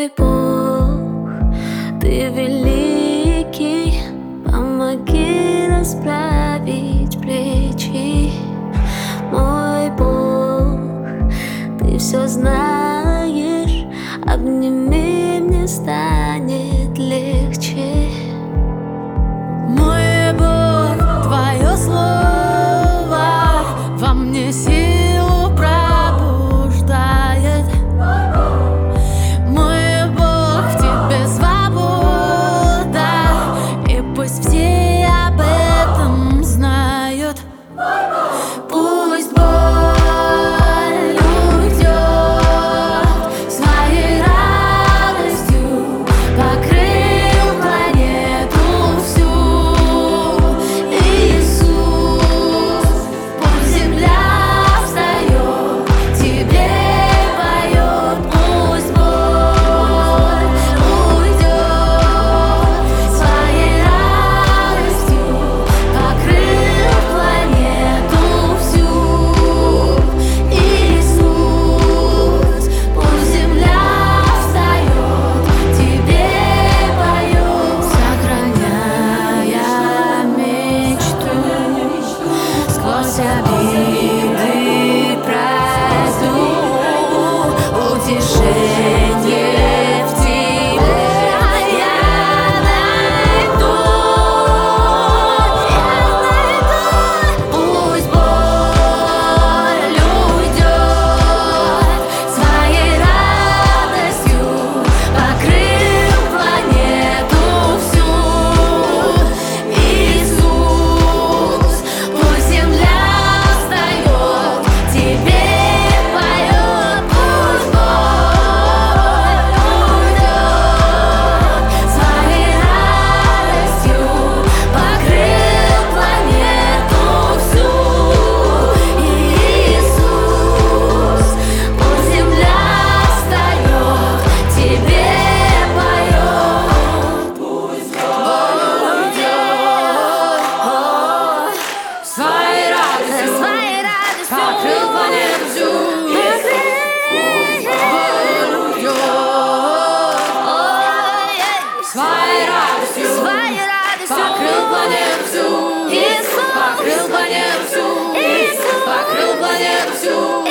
Мой Бог, Ты великий, помоги расправить плечи. Мой Бог, Ты все знаешь, обними, мне станет легче. Мой Бог, Твое слово во мне силу пробуждает. Мой Бог, в Тебе свобода, и пусть все об этом знают. Пусть боль уйдет, своей радостью покрыл планету всю. Иисус, пусть земля встает, Тебе поет. Пусть боль уйдет, своей радостью покрыл планету всю. Иисус, пусть земля встает, Тебе поет. Сохраняя мечту, сквозь обиды пройду, утешение в Тебе я найду. Пусть боль уйдет, своей радостью покрыл планету всю. Иисус, пусть земля встает, Тебе поет. Пусть боль уйдет, своей радостью покрыл планету всю. Иисус, пусть земля встает, Тебе поет. Пусть боль уйдет, своей радостью покрыл планету всю. Пусть боль уйдет, своей радостью покрыл планету всю. Покрыл планету всю. Покрыл планету всю.